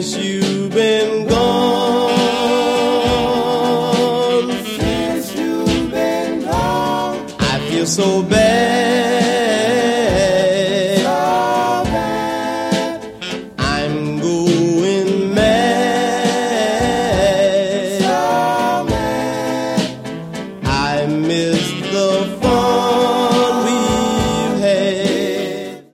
since you've been gone. Since you've been gone, I feel so bad.